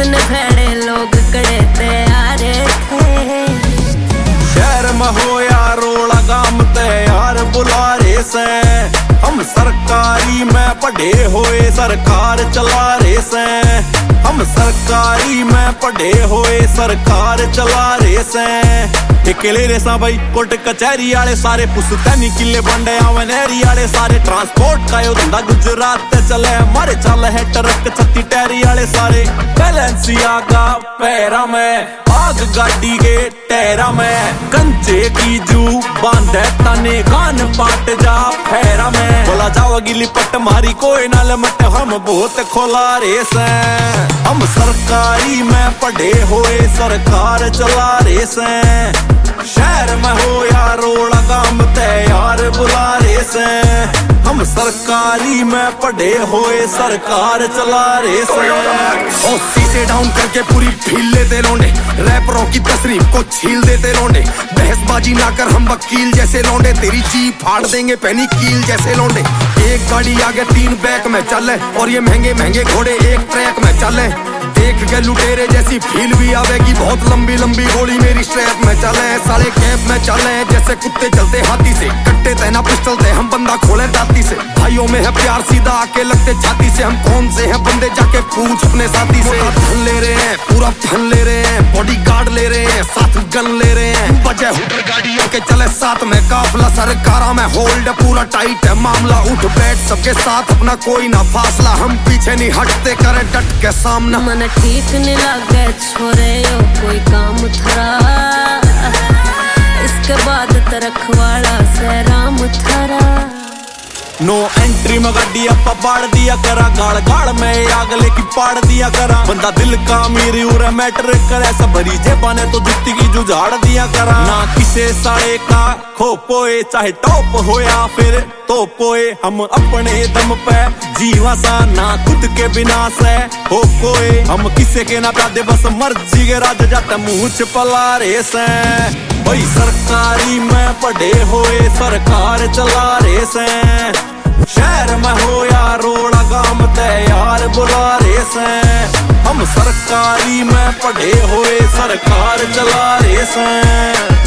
इतने भैड़े लोग कड़े तैयार थे। शहर में हो यार रोड़ा गाम तैयार बुला रहे से, हम सरकारी में पढ़े हुए सरकार चला रहे से। हम सरकारी में पढ़े हुए सरकार चला रहे से। ठेकेले रेसा भाई कोर्ट कचहरी आले सारे पुस्तैनी किले बंडे आवे नहरी आले सारे। ट्रांसपोर्ट का यो धंधा गुजरात ते चले, हमारे चल है ट्रक छत्ती टैरी आले सारे। बैलेंसियागा पैरा में आग गाड़ी के टैरा में, कंचे की जू बांधे तने कान पाट जा फेरा में। बोला जाओ गिली पट मारी कोई ना लमट, हम बहुत खोला रेस हैं। हम सरकारी में पढ़े हुए सरकार चला रेस हैं। शहर में हो या रोड़ा गाम तैयार बुला रेस हैं। हम सरकारी में पढ़े हुए सरकार चला रेस हैं। और शीशे डाउन करके पूरी फील लेते लौंडे, रैपरों की तशरीफ को छील देते लौंडे। बहसबाजी ना कर हम वकील जैसे लौंडे, तेरी जीप फाड़ देंगे पैनी कील जैसे लौंडे। एक गाड़ी आगे 3 बैक में चले, और ये महंगे महंगे घोड़े एक ट्रैक में चले। देख के लुटेरे जैसी फील भी आवेगी, बहुत लंबी लंबी गोली मेरी स्ट्रैप में चले। साले कैप में चले जैसे कुत्ते चलते हाथी से, कट्टे तैना पिस्टल थे हम बंदा खोले दाती से। भाइयों में है प्यार सीधा आके लगते छाती से, हम कौन से हैं बंदे जाके पूछ अपने साथी से। धन ले रहे हैं पूरा धन ले रहे हैं, बॉडी गार्ड ले रहे हैं साथ गन ले रहे हैं। बजे हुटर गाड़ियों के चले साथ में काफला, सरकारा में होल्ड पूरा टाइट है मामला। उठ बैठ सबके साथ अपना कोई ना फासला, हम पीछे नहीं हटते करे डट के सामना। मन ठीक नहीं लगे छोरे यो कोई काम थरा, इसके बाद तरखवाड़ा से राम थरा। नो एंट्री में गाड़ी अपा बाढ़ दिया करा, गाड़ गाड़ में आग लेकी पाड़ दिया करा। बंदा दिल का अमीर उरे मैटर करे, सब भरी जेबाने तो जुत्ती की जुझाड़ दिया करा। ना किसे साड़े का खो पोए, चाहे टॉप हो या फिर तो पोए। हम अपने दम पे जीवा सा, ना खुद के बिना से हो कोई। हम किसे के ना प्यादे बस मर्जी के राज जाते मुँह छपला रेस हैं। भाई सरकारी में पढ़े हुए सरकार चला रेस हैं। शहर में हो या रोड़ा गाम तैयार बुला रेस हैं। हम सरकारी में पढ़े हुए सरकार चला रेस हैं।